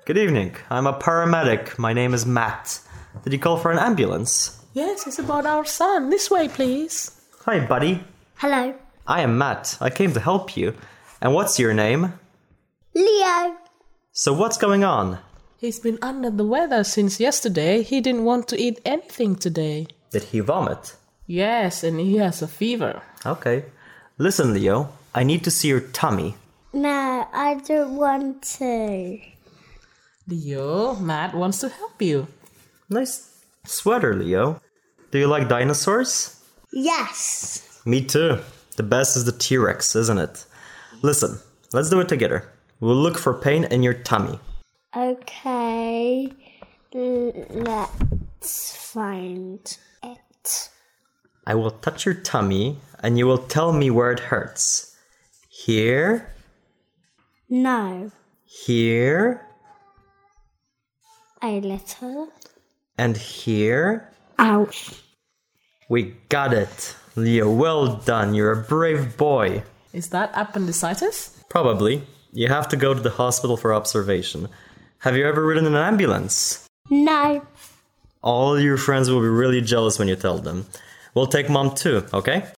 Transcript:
Good evening. I'm a paramedic. My name is Matt. Did you call for an ambulance? Yes, it's about our son. This way, please. Hi, buddy. Hello. I am Matt. I came to help you. And what's your name? Leo. So what's going on? He's been under the weather since yesterday. He didn't want to eat anything today. Did he vomit? Yes, and he has a fever. Okay. Listen, Leo. I need to see your tummy. No, I don't want to. Leo, Matt wants to help you. Nice sweater, Leo. Do you like dinosaurs? Yes. Me too. The best is the T-Rex, isn't it? Listen, let's do it together. We'll look for pain in your tummy. Okay. Let's find it. I will touch your tummy and you will tell me where it hurts. Here, No. here, A little. and here. Ouch. We got it. Leo, well done. You're a brave boy. Is that appendicitis? Probably. You have to go to the hospital for observation. Have you ever ridden an ambulance? No. All your friends will be really jealous when you tell them. We'll take Mom too, okay?